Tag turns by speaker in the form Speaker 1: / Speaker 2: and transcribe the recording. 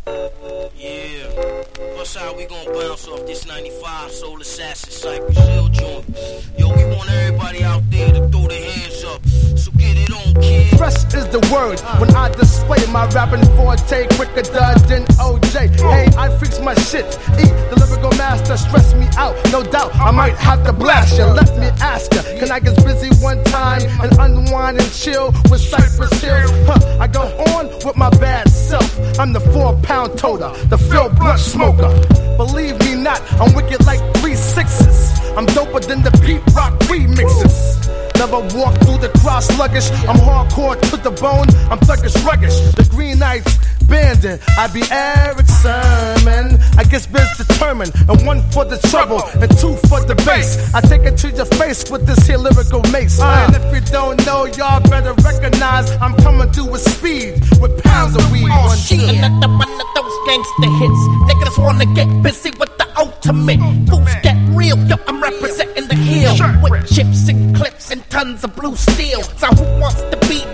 Speaker 1: Yeah, what's how we gon' bounce off this 95 Soul Assassin Cypress Hill joint? Yo, we want everybody out there to throw their hands up. So get it on, kid.
Speaker 2: Fresh is the word when I display my rapping forte quicker than OJ. Hey, I fix my shit. The lyrical master stress me out. No doubt I might have to blast ya. Let me ask ya, can I get busy one time and unwind and chill with Cypress Hill? I go on with my bad self. I'm the 4-pound toter, the Phil Blunt smoker. Believe me not, I'm wicked like 3 6s. I'm doper than the Pete Rock remixes. Never walk through the crowd sluggish. I'm hardcore to the bone. I'm thuggish, ruggish. The Green Knights bandit. I be Eric Sermon. I guess biz determined. And 1 for the trouble and 2 for the bass. I take it to your face with this here lyrical mace. And if you don't know, y'all better recognize I'm coming through with speed with pounds of weed.
Speaker 3: Oh shit, another one of those gangster hits. Niggas wanna get busy with the ultimate. Fools get real, yo, I'm representing the hill. With chips and clips and tons of blue steel. So who wants to be